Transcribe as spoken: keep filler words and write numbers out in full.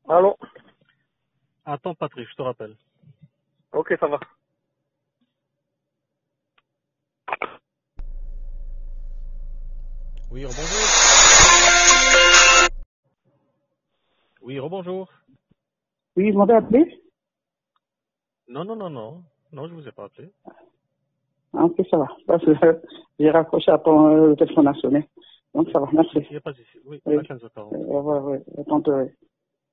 Allô? Attends, Patrick, je te rappelle. Ok, ça va. Oui, rebonjour. Oui, rebonjour. Oui, vous m'avez appelé? Non, non, non, non. Non, je vous ai pas appelé. Ah, ok, ça va. Parce que euh, j'ai raccroché à ton euh, le téléphone a sonné. Donc ça va, merci. Il n'y a pas de souci. Oui, Oui. à quinze heures quarante. Euh, ouais, ouais, attends, ouais.